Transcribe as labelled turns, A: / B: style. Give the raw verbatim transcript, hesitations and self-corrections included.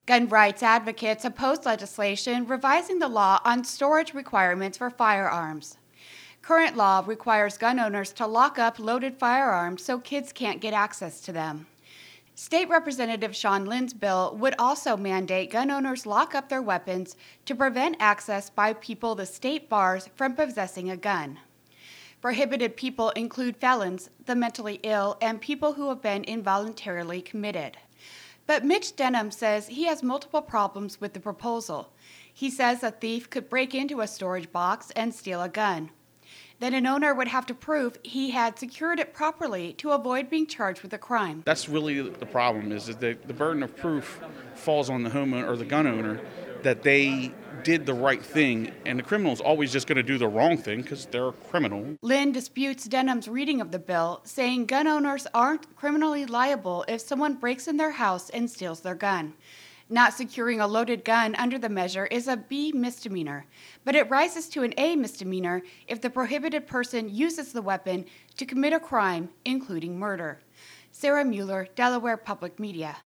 A: Gun rights advocates oppose legislation revising the law on storage requirements for firearms. Current law requires gun owners to lock up loaded firearms so kids can't get access to them. State Representative Sean Lynn's bill would also mandate gun owners lock up their weapons to prevent access by people the state bars from possessing a gun. Prohibited people include felons, the mentally ill, and people who have been involuntarily committed. But Mitch Denham says he has multiple problems with the proposal. He says a thief could break into a storage box and steal a gun. Then an owner would have to prove he had secured it properly to avoid being charged with a crime.
B: That's really the problem, is that the burden of proof falls on the homeowner or the gun owner that they did the right thing, and the criminal is always just going to do the wrong thing because they're a criminal.
A: Lynn disputes Denham's reading of the bill, saying gun owners aren't criminally liable if someone breaks in their house and steals their gun. Not securing a loaded gun under the measure is a B misdemeanor, but it rises to an A misdemeanor if the prohibited person uses the weapon to commit a crime, including murder. Sarah Mueller, Delaware Public Media.